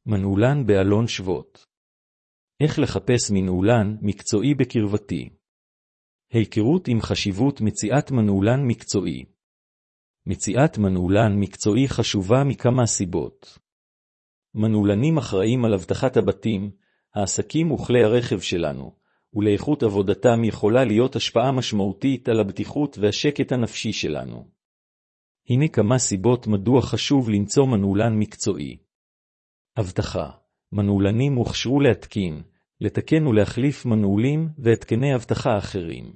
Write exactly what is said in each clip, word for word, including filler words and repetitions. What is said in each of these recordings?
מנעולן באלון שבות. איך לחפש מנעולן מקצועי בקרבתי. היכרות עם חשיבות מציאת מנעולן מקצועי. מציאת מנעולן מקצועי חשובה מכמה סיבות. מנעולנים אחראים על אבטחת הבתים, העסקים וכלי הרכב שלנו, ולאיכות עבודתם יכולה להיות השפעה משמעותית על הבטיחות והשקט הנפשי שלנו. הנה כמה סיבות מדוע חשוב למצוא מנעולן מקצועי. אבטחה. מנעולנים הוכשרו להתקין, לתקן ולהחליף מנעולים והתקני אבטחה אחרים.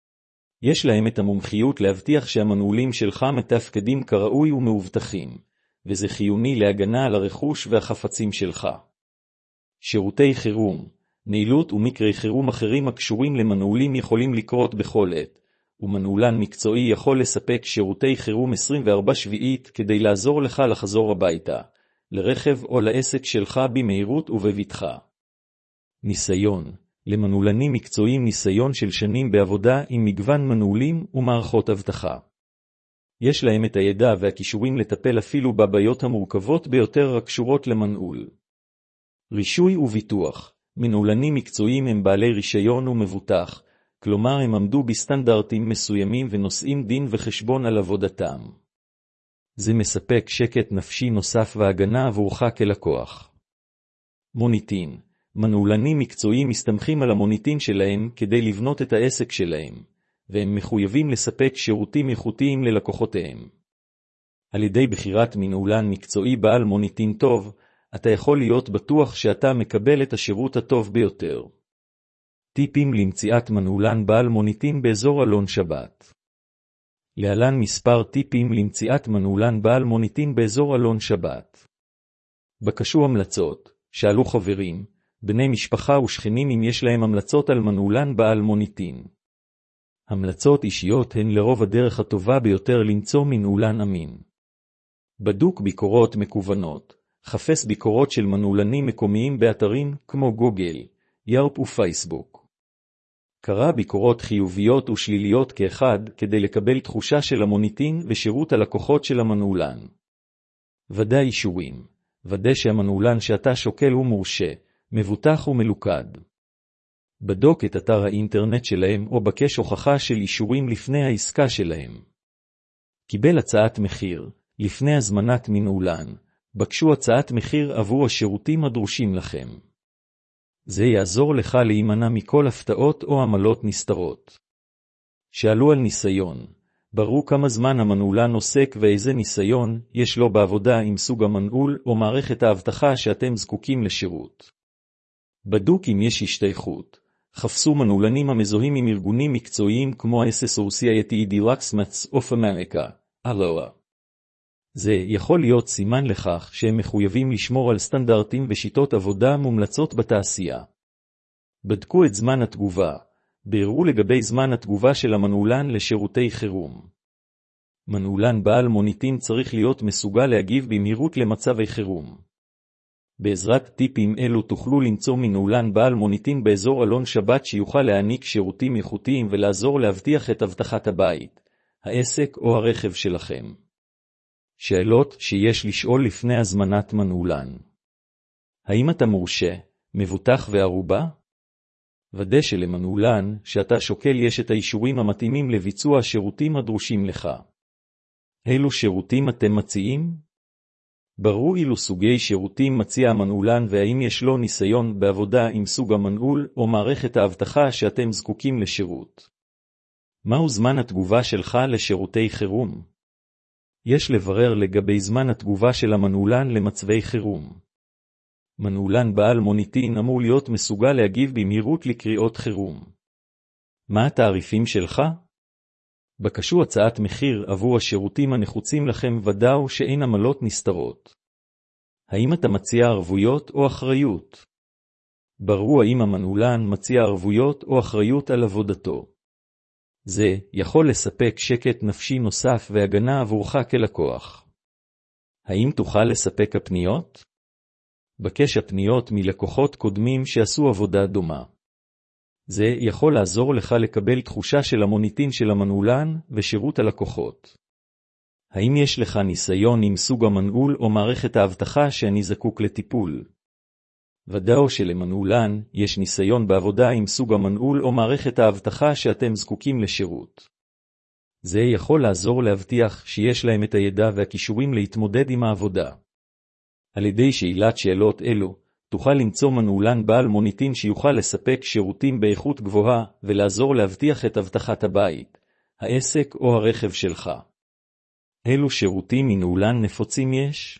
יש להם את המומחיות להבטיח שהמנעולים שלך מתפקדים כראוי ומאובטחים, וזה חיוני להגנה על הרכוש והחפצים שלך. שירותי חירום. נעילות ומקרי חירום אחרים הקשורים למנעולים יכולים לקרות בכל עת, ומנעולן מקצועי יכול לספק שירותי חירום עשרים וארבע שבע כדי לעזור לך לחזור הביתה, לרכב או לעסק שלך במהירות ובבטחה. ניסיון. למנעולנים מקצועיים ניסיון של שנים בעבודה עם מגוון מנעולים ומערכות אבטחה. יש להם את הידע והכישורים לטפל אפילו בבעיות המורכבות ביותר הקשורות למנעול. רישוי וביטוח. מנעולנים מקצועיים הם בעלי רישיון ומבוטח, כלומר הם עמדו בסטנדרטים מסוימים ונושאים דין וחשבון על עבודתם. זה מספק שקט נפשי נוסף והגנה עבורך כלקוח. מוניטין. מנעולנים מקצועיים מסתמכים על המוניטין שלהם כדי לבנות את העסק שלהם, והם מחויבים לספק שירותים איכותיים ללקוחותיהם. על ידי בחירת מנעולן מקצועי בעל מוניטין טוב, אתה יכול להיות בטוח שאתה מקבל את השירות הטוב ביותר. טיפים למציאת מנעולן בעל מוניטין באזור אלון שבת. להלן מספר טיפים למציאת מנעולן בעל מוניטין באזור אלון שבת. בקשו המלצות. שאלו חברים, בני משפחה ושכנים אם יש להם המלצות על מנעולן בעל מוניטין. המלצות אישיות הן לרוב הדרך הטובה ביותר למצוא מנעולן אמין. בדוק ביקורות מקוונות. חפש ביקורות של מנעולנים מקומיים באתרים כמו גוגל, ירפ ופייסבוק. קרא ביקורות חיוביות ושליליות כאחד כדי לקבל תחושה של המוניטין ושירות הלקוחות של המנעולן. ודא אישורים. ודא שהמנעולן שאתה שוקל הוא מורשה, מבוטח ומלוכד. בדוק את אתר האינטרנט שלהם או בקש הוכחה של אישורים לפני העסקה שלהם. קיבל הצעת מחיר. לפני הזמנת מנעולן, בקשו הצעת מחיר עבור השירותים הדרושים לכם. זה יעזור לך להימנע מכל הפתעות או עמלות נסתרות. שאלו על ניסיון. ברו כמה זמן המנעולן עוסק ואיזה ניסיון יש לו בעבודה עם סוג המנעול או מערכת האבטחה שאתם זקוקים לשירות. בדוק אם יש השתייכות. חפשו מנעולנים המזוהים עם ארגונים מקצועיים כמו Associated Locksmiths of America, אלואה. זה יכול להיות סימן לכך שהם מחויבים לשמור על סטנדרטים ושיטות עבודה מומלצות בתעשייה. בדקו את זמן התגובה. ביררו לגבי זמן התגובה של המנעולן לשירותי חירום. מנעולן בעל מוניטין צריך להיות מסוגל להגיב במהירות למצבי חירום. בעזרת טיפים אלו תוכלו למצוא מנעולן בעל מוניטין באזור אלון שבת שיוכל להעניק שירותים איכותיים ולעזור להבטיח את אבטחת הבית, העסק או הרכב שלכם. שאלות שיש לשאול לפני הזמנת מנעולן. האם אתה מורשה, מבוטח וערובה? ודא שלמנעולן שאתה שוקל יש את האישורים המתאימים לביצוע השירותים הדרושים לך. אילו שירותים אתם מציעים? ברו אילו סוגי שירותים מציע המנעולן והאם יש לו ניסיון בעבודה עם סוג המנעול או מערכת האבטחה שאתם זקוקים לשירות. מהו זמן התגובה שלך לשירותי חירום? יש לברר לגבי זמן התגובה של המנעולן למצבי חירום. מנעולן בעל מוניטין אמור להיות מסוגל להגיב במהירות לקריאות חירום. מה התעריפים שלך? בקשו הצעת מחיר עבור השירותים הנחוצים לכם ודאו שאין עמלות נסתרות. האם אתה מציע ערבויות או אחריות? ברו האם המנעולן מציע ערבויות או אחריות על עבודתו. זה יכול לספק שקט נפשי נוסף והגנה עבורך כלקוח. האם תוכל לספק הפניות? בקש הפניות מלקוחות קודמים שעשו עבודה דומה. זה יכול לעזור לך לקבל תחושה של המוניטין של המנעולן ושירות הלקוחות. האם יש לך ניסיון עם סוג המנעול או מערכת האבטחה שאני זקוק לטיפול? ודאו שלמנעולן יש ניסיון בעבודה עם סוג המנעול או מערכת האבטחה שאתם זקוקים לשירות. זה יכול לעזור להבטיח שיש להם את הידע והכישורים להתמודד עם העבודה. על ידי שאלת שאלות אלו, תוכל למצוא מנעולן בעל מוניטין שיוכל לספק שירותים באיכות גבוהה ולעזור להבטיח את אבטחת הבית, העסק או הרכב שלך. אילו שירותים מנעולן נפוצים יש?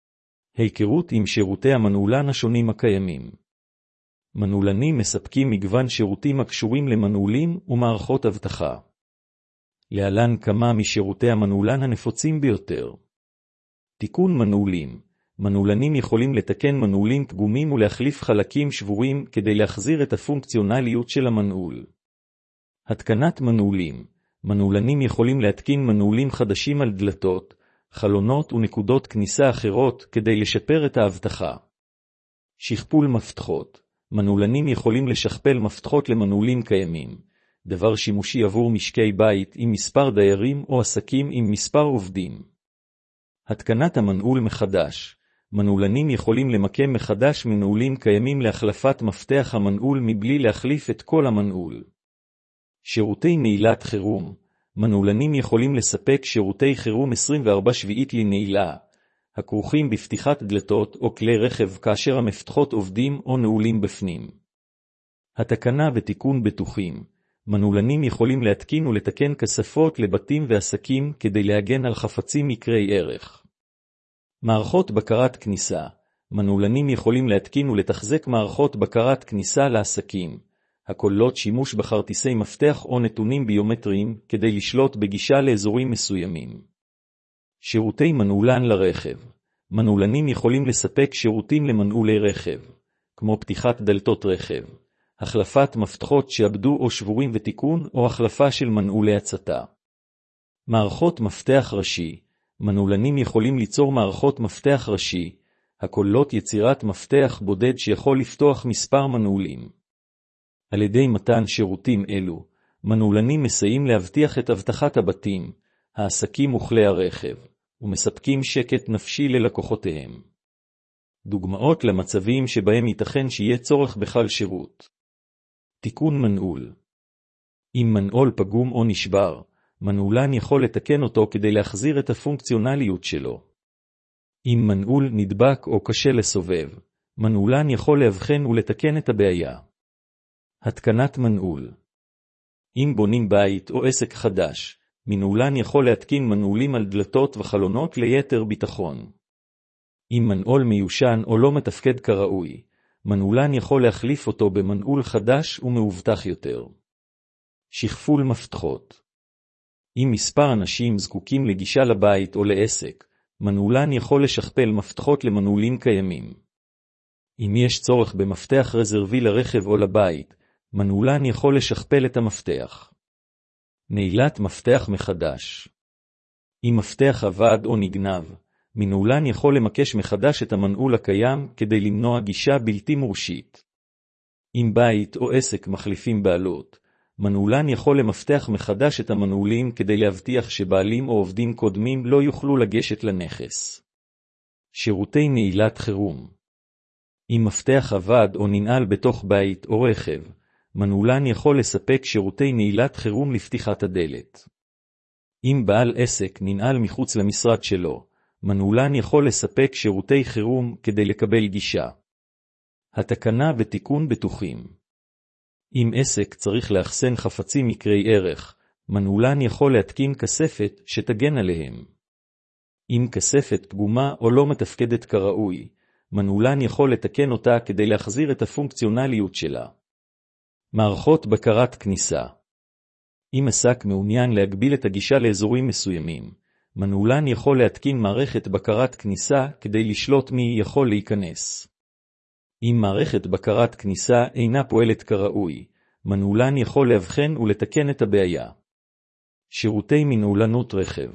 היכרות עם שירותי המנעולן השונים הקיימים. מנעולנים מספקים מגוון שירותים הקשורים למנעולים ומערכות אבטחה. להלן כמה משירותי המנעולן הנפוצים ביותר. תיקון מנעולים. מנעולנים יכולים לתקן מנעולים פגומים ולהחליף חלקים שבורים כדי להחזיר את הפונקציונליות של המנעול. התקנת מנעולים. מנעולנים יכולים להתקין מנעולים חדשים על דלתות, חלונות ונקודות כניסה אחרות כדי לשפר את האבטחה. שכפול מפתחות. מנעולנים יכולים לשכפל מפתחות למנעולים קיימים, דבר שימושי עבור משקי בית עם מספר דיירים או עסקים עם מספר עובדים. התקנת המנעול מחדש. מנעולנים יכולים למקם מחדש מנעולים קיימים להחלפת מפתח המנעול מבלי להחליף את כל המנעול. שירותי נעילת חירום. מנעולנים יכולים לספק שירותי חירום עשרים וארבע שבע לנעילה, הכרוכים בפתיחת דלתות או כלי רכב כאשר המפתחות עובדים או נעולים בפנים. התקנה ותיקון בטוחים. מנעולנים יכולים להתקין ולתקן כספות לבתים ועסקים כדי להגן על חפצים יקרי ערך. מערכות בקרת כניסה. מנעולנים יכולים להתקין ולתחזק מערכות בקרת כניסה לעסקים, הכוללות שימוש בכרטיסי מפתח או נתונים ביומטריים כדי לשלוט בגישה לאזורים מסוימים. שירותי מנעולן לרכב. מנעולנים יכולים לספק שירותים למנעולי רכב, כמו פתיחת דלתות רכב, החלפת מפתחות שעבדו או שבורים ותיקון או החלפה של מנעולי הצתה. מערכות מפתח ראשי. מנעולנים יכולים ליצור מערכות מפתח ראשי, הכוללות יצירת מפתח בודד שיכול לפתוח מספר מנעולים. על ידי מתן שירותים אלו, מנעולנים מסייעים להבטיח את אבטחת הבתים, העסקים וכלי הרכב, ומספקים שקט נפשי ללקוחותיהם. דוגמאות למצבים שבהם ייתכן שיהיה צורך בכלל שירות. תיקון מנעול. אם מנעול פגום או נשבר, מנעולן יכול לתקן אותו כדי להחזיר את הפונקציונליות שלו. אם מנעול נדבק או קשה לסובב, מנעולן יכול להבחן ולתקן את הבעיה. התקנת מנעול. אם בונים בית או עסק חדש, מנעולן יכול להתקין מנעולים על דלתות וחלונות ליתר ביטחון. אם מנעול מיושן או לא מתפקד כראוי, מנעולן יכול להחליף אותו במנעול חדש ומאובטח יותר. שכפול מפתחות. אם מספר אנשים זקוקים לגישה לבית או לעסק, מנעולן יכול לשכפל מפתחות למנעולים קיימים. אם יש צורך במפתח רזרבי לרכב או לבית, מנעולן יכול לשכפל את המפתח. נעילת מפתח מחדש. אם מפתח עבד או נגנב, מנעולן יכול למקש מחדש את המנעול הקיים כדי למנוע גישה בלתי מורשית. אם בית או עסק מחליפים בעלות, מנעולן יכול למפתח מחדש את המנעולים כדי להבטיח שבעלים או עובדים קודמים לא יוכלו לגשת לנכס. שירותי נעילת חירום. אם מפתח עבד או ננעל בתוך בית או רכב, מנעולן יכול לספק שירותי נעילת חירום לפתיחת הדלת. אם בעל עסק ננעל מחוץ למשרד שלו, מנעולן יכול לספק שירותי חירום כדי לקבל גישה. התקנה ותיקון בטוחים. אם עסק צריך לאחסן חפצים יקרי ערך, מנעולן יכול להתקין כספת שתגן עליהם. אם כספת פגומה או לא מתפקדת כראוי, מנעולן יכול לתקן אותה כדי להחזיר את הפונקציונליות שלה. מערכות בקרת כניסה. אם עסק מעוניין להגביל את הגישה לאזורים מסוימים, מנעולן יכול להתקין מערכת בקרת כניסה כדי לשלוט מי יכול להיכנס. אם מערכת בקרת כניסה אינה פועלת כראוי, מנעולן יכול להבחן ולתקן את הבעיה. שירותי מנעולנות רכב.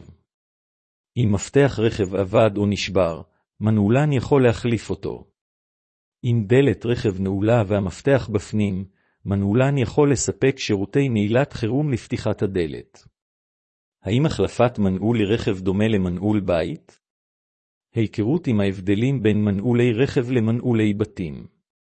אם מפתח רכב עבד או נשבר, מנעולן יכול להחליף אותו. אם דלת רכב נעולה והמפתח בפנים, מנעולן יכול לספק שירותי נעילת חירום לפתיחת הדלת. האם החלפת מנעול לרכב דומה למנעול בית? היכרות עם ההבדלים בין מנעולי רכב למנעולי בתים.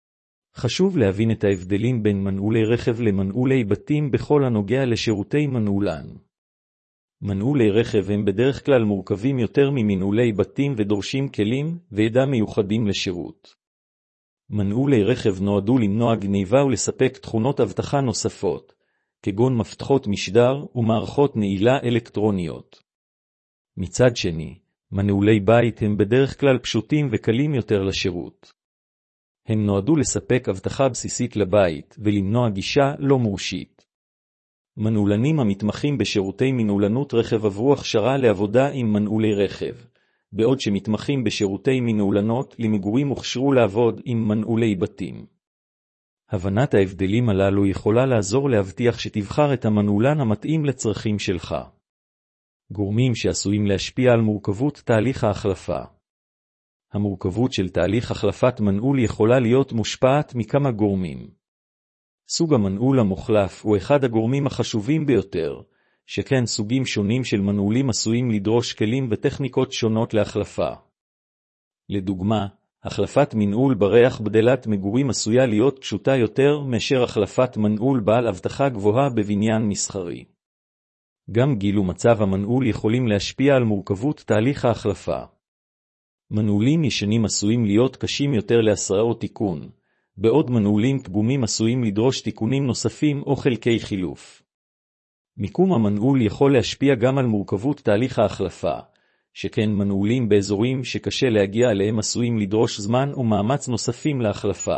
חשוב להבין את ההבדלים בין מנעולי רכב למנעולי בתים בכל הנוגע לשירותי מנעולן. מנעולי רכב הם בדרך כלל מורכבים יותר ממנעולי בתים ודורשים כלים וידע מיוחדים לשירות. מנעולי רכב נועדו למנוע גניבה ולספק תכונות אבטחה נוספות, כגון מפתחות משדר ומערכות נעילה אלקטרוניות. מצד שני, מנעולי בית הם בדרך כלל פשוטים וקלים יותר לשירות. הם נועדו לספק אבטחה בסיסית לבית ולמנוע גישה לא מורשית. מנעולנים המתמחים בשירותי מנעולנות רכב עברו הכשרה לעבודה עם מנעולי רכב, בעוד שמתמחים בשירותי מנעולנות למגורים הוכשרו לעבוד עם מנעולי בתים. הבנת ההבדלים הללו יכולה לעזור להבטיח שתבחר את המנעולן המתאים לצרכים שלך. גורמים שעשויים להשפיע על מורכבות תהליך ההחלפה. המורכבות של תהליך החלפת מנעול יכולה להיות מושפעת מכמה גורמים. סוג המנעול המוחלף הוא אחד הגורמים החשובים ביותר, שכן סוגים שונים של מנעולים עשויים לדרוש כלים וטכניקות שונות להחלפה. לדוגמה, החלפת מנעול בריח בדלת מגורים עשויה להיות פשוטה יותר מאשר החלפת מנעול בעל אבטחה גבוהה בבניין מסחרי. גם גיל ומצב המנעול יכולים להשפיע על מורכבות תהליך ההחלפה. מנעולים ישנים עשויים להיות קשים יותר להסרה או תיקון, בעוד מנעולים פגומים עשויים לדרוש תיקונים נוספים או חלקי חילוף. מיקום המנעול יכול להשפיע גם על מורכבות תהליך ההחלפה, שכן מנעולים באזורים שקשה להגיע אליהם עשויים לדרוש זמן ומאמץ נוספים להחלפה.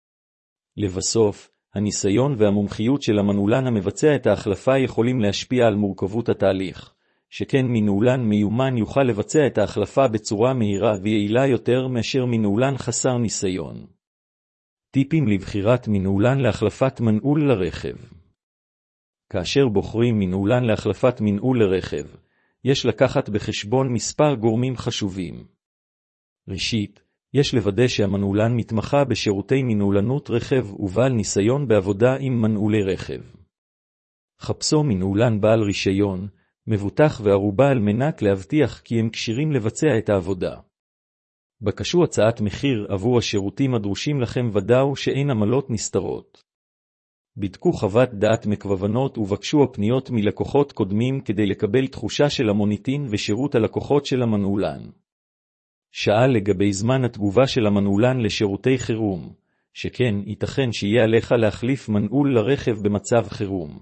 לבסוף, הניסיון והמומחיות של המנעולן המבצע את ההחלפה יכולים להשפיע על מורכבות התהליך, שכן מנעולן מיומן יוכל לבצע את ההחלפה בצורה מהירה ויעילה יותר מאשר מנעולן חסר ניסיון. טיפים לבחירת מנעולן להחלפת מנעול לרכב. כאשר בוחרים מנעולן להחלפת מנעול לרכב, יש לקחת בחשבון מספר גורמים חשובים. ראשית, יש לוודא שהמנעולן מתמחה בשירותי מנעולנות רכב ובעל ניסיון בעבודה עם מנעולי רכב. חפשו מנעולן בעל רישיון, מבוטח וערובה על מנת להבטיח כי הם כשירים לבצע את העבודה. בקשו הצעת מחיר עבור השירותים הדרושים לכם ודאו שאין עמלות נסתרות. בדקו חוות דעת מקוונות ובקשו הפניות מלקוחות קודמים כדי לקבל תחושה של המוניטין ושירות הלקוחות של המנעולן. שאל לגבי זמן התגובה של המנעולן לשירותי חירום, שכן ייתכן שיהיה עליך להחליף מנעול לרכב במצב חירום.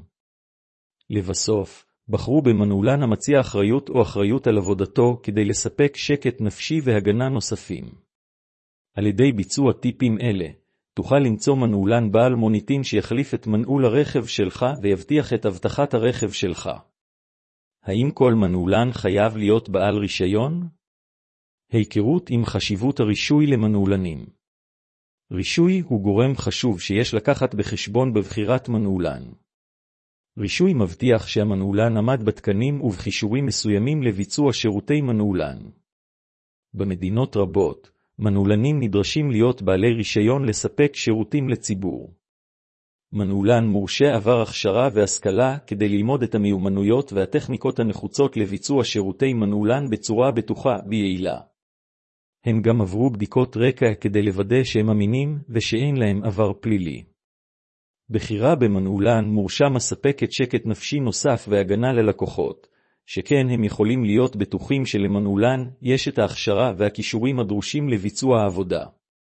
לבסוף, בחרו במנעולן המציע אחריות או אחריות על עבודתו כדי לספק שקט נפשי והגנה נוספים. על ידי ביצוע טיפים אלה, תוכל למצוא מנעולן בעל מוניטין שיחליף את מנעול הרכב שלך ויבטיח את אבטחת הרכב שלך. האם כל מנעולן חייב להיות בעל רישיון? היכרות עם חשיבות הרישוי למנעולנים. רישוי הוא גורם חשוב שיש לקחת בחשבון בבחירת מנעולן. רישוי מבטיח שהמנעולן עמד בתקנים ובחישורים מסוימים לביצוע שירותי מנעולן. במדינות רבות, מנעולנים נדרשים להיות בעלי רישיון לספק שירותים לציבור. מנעולן מורשה עבר הכשרה והשכלה כדי ללמוד את המיומנויות והטכניקות הנחוצות לביצוע שירותי מנעולן בצורה בטוחה ויעילה. הם גם עברו בדיקות רקע כדי לוודא שהם אמינים ושאין להם עבר פלילי. בחירה במנעולן מורשה מספקת שקט נפשי נוסף והגנה ללקוחות, שכן הם יכולים להיות בטוחים שלמנעולן יש את ההכשרה והכישורים הדרושים לביצוע העבודה.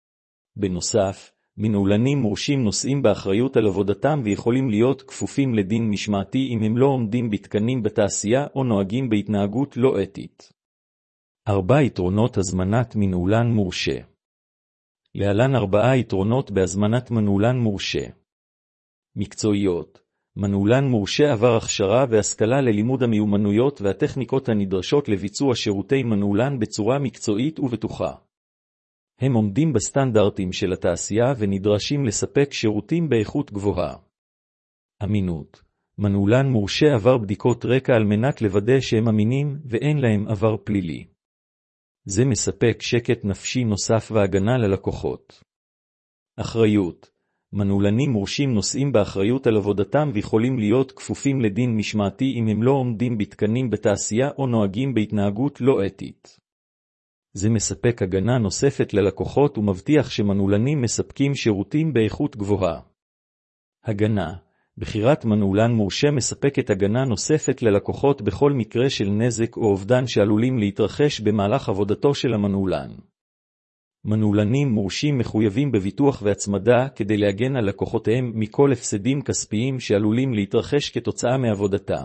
בנוסף, מנעולנים מורשים נושאים באחריות על עבודתם ויכולים להיות כפופים לדין משמעתי אם הם לא עומדים בתקנים בתעשייה או נוהגים בהתנהגות לא אתית. ארבע יתרונות הזמנת מנעולן מורשה. להלן ארבעה יתרונות בהזמנת מנעולן מורשה. מקצועיות. מנעולן מורשה עבר הכשרה והשכלה ללימוד המיומנויות והטכניקות הנדרשות לביצוע שירותי מנעולן בצורה מקצועית ובטוחה. הם עומדים בסטנדרטים של התעשייה ונדרשים לספק שירותים באיכות גבוהה. אמינות. מנעולן מורשה עבר בדיקות רקע על מנת לוודא שהם אמינים ואין להם עבר פלילי. זה מספק שקט נפשי נוסף והגנה ללקוחות. אחריות. מנעולנים מורשים נושאים באחריות על עבודתם ויכולים להיות כפופים לדין משמעתי אם הם לא עומדים בתקנים בתעשייה או נוהגים בהתנהגות לא אתית. זה מספק הגנה נוספת ללקוחות ומבטיח שמנעולנים מספקים שירותים באיכות גבוהה. הגנה. בחירת מנעולן מורשה מספקת הגנה נוספת ללקוחות בכל מקרה של נזק או אובדן שעלולים להתרחש במהלך עבודתו של המנעולן. מנעולנים מורשים מחויבים בביטוח והצמדה כדי להגן על לקוחותיהם מכל הפסדים כספיים שעלולים להתרחש כתוצאה מעבודתם.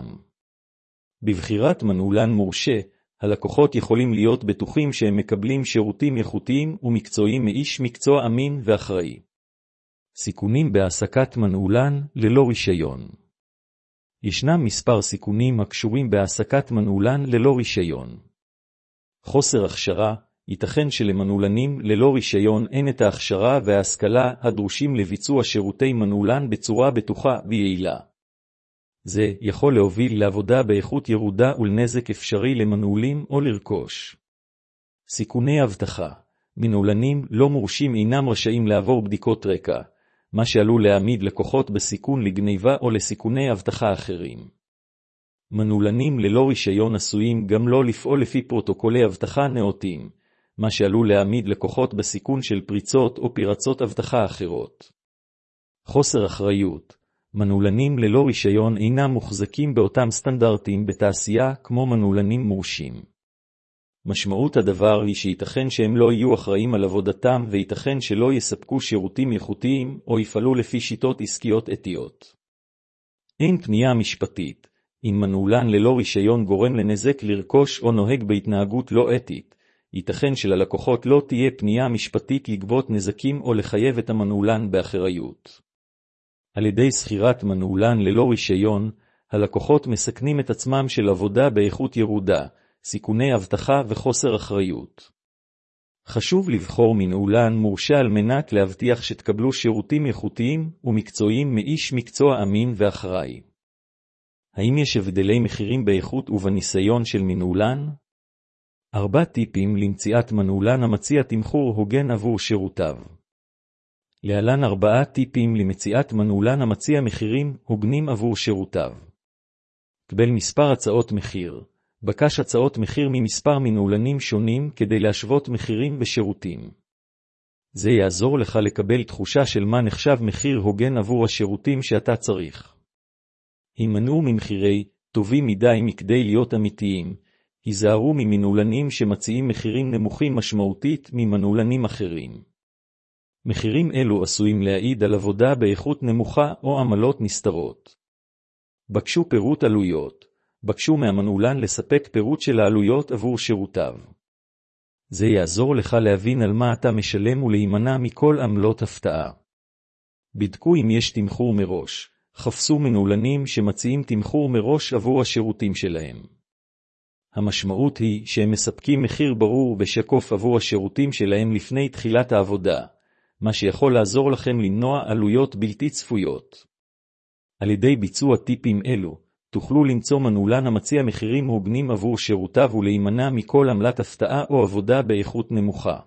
בבחירת מנעולן מורשה, הלקוחות יכולים להיות בטוחים שהם מקבלים שירותים איכותיים ומקצועיים מאיש מקצוע אמין ואחראי. סיכונים בהעסקת מנעולן ללא רישיון. ישנם מספר סיכונים הקשורים בהעסקת מנעולן ללא רישיון. חוסר הכשרה. ייתכן שלמנעולנים ללא רישיון אין את ההכשרה וההשכלה הדרושים לביצוע שירותי מנעולן בצורה בטוחה ויעילה. זה יכול להוביל לעבודה באיכות ירודה ולנזק אפשרי למנעולים או לרכוש. סיכוני אבטחה. מנעולנים לא מורשים אינם רשאים לעבור בדיקות רקע, מה שעלול להעמיד לקוחות בסיכון לגניבה או לסיכוני אבטחה אחרים. מנעולנים ללא רישיון עשויים גם לא לפעול לפי פרוטוקולי אבטחה נאותים, מה שעלול להעמיד לקוחות בסיכון של פריצות או פרצות אבטחה אחרות. חוסר אחריות. מנעולנים ללא רישיון אינם מוחזקים באותם סטנדרטים בתעשייה כמו מנעולנים מורשים. משמעות הדבר היא שייתכן שהם לא יהיו אחראים על עבודתם וייתכן שלא יספקו שירותים איכותיים או יפעלו לפי שיטות עסקיות אתיות. אין פנייה משפטית. אם מנעולן ללא רישיון גורם לנזק לרכוש או נוהג בהתנהגות לא אתית, ייתכן שללקוחות לא תהיה פנייה משפטית לגבות נזקים או לחייב את המנעולן באחריות. על ידי שכירת מנעולן ללא רישיון, הלקוחות מסכנים את עצמם של עבודה באיכות ירודה, סיכוני אבטחה וחוסר אחריות. חשוב לבחור מנעולן מורשה על מנת להבטיח שתקבלו שירותים איכותיים ומקצועיים מאיש מקצוע אמין ואחראי. האם יש הבדלי מחירים באיכות ובניסיון של מנעולן? ארבע טיפים למציאת מנעולן המציע תמחור הוגן עבור שירותיו. להלן ארבעה טיפים למציאת מנעולן המציע מחירים הוגנים עבור שירותיו. קבל מספר הצעות מחיר. בקש הצעות מחיר ממספר מנעולנים שונים כדי להשוות מחירים ושירותים. זה יעזור לך לקבל תחושה של מה נחשב מחיר הוגן עבור השירותים שאתה צריך. הימנעו ממחירי טובים מדי מכדי להיות אמיתיים. היזהרו ממנעולנים שמציעים מחירים נמוכים משמעותית ממנעולנים אחרים. מחירים אלו עשויים להעיד על עבודה באיכות נמוכה או עמלות נסתרות. בקשו פירוט עלויות. בקשו מהמנעולן לספק פירוט של העלויות עבור שירותיו. זה יעזור לך להבין על מה אתה משלם ולהימנע מכל עמלות הפתעה. בדקו אם יש תמחור מראש. חפשו מנעולנים שמציעים תמחור מראש עבור השירותים שלהם. המשמעות היא שהם מספקים מחיר ברור ושקוף עבור השירותים שלהם לפני תחילת העבודה, מה שיכול לעזור לכם למנוע עלויות בלתי צפויות. על ידי ביצוע טיפים אלו, תוכלו למצוא מנעולן המציע מחירים הוגנים עבור שירותיו ולהימנע מכל עמלת הפתעה או עבודה באיכות נמוכה.